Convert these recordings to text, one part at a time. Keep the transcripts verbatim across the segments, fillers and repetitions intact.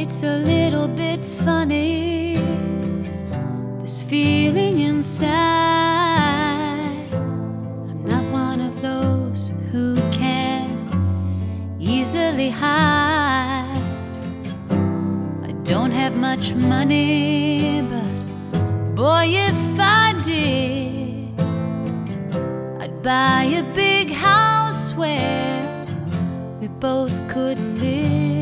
It's a little bit funny, this feeling inside. I'm not one of those who can easily hide. I don't have much money, but boy, if I did, I'd buy a big house where we both could live.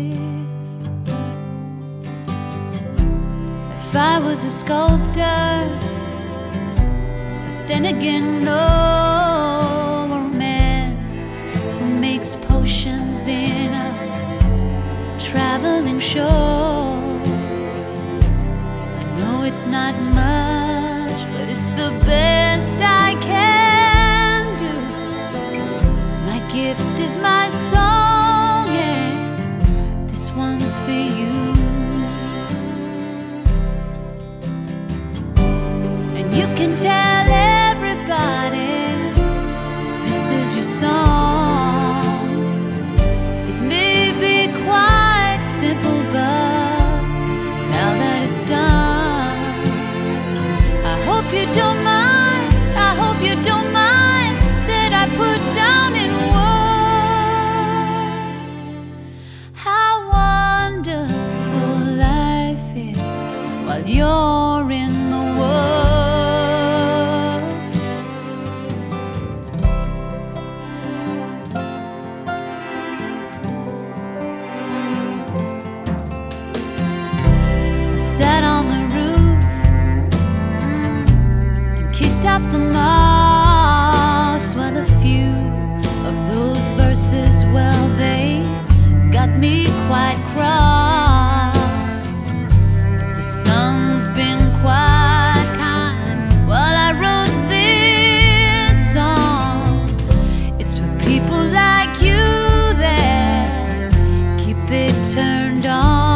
If I was a sculptor, but then again, no, or a man who makes potions in a traveling show. I know it's not much, but it's the best I can do. My gift is my song, and this one's for you. You can tell everybody this is your song. It may be quite simple, but now that it's done, I hope you don't mind, I hope you don't mind that I put down in words how wonderful life is while you're in the world. Sat on the roof and kicked off the moss. Well, a few of those verses, well, they got me quite cross. But the sun's been quite kind while I wrote this song. It's for people like you that keep it turned on.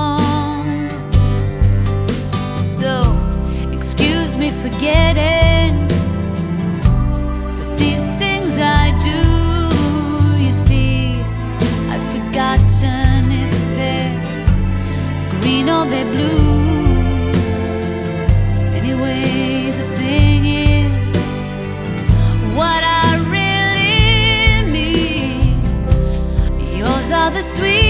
Excuse me for forgetting, but these things I do, you see, I've forgotten if they're green or they're blue. Anyway, the thing is, what I really mean, yours are the sweet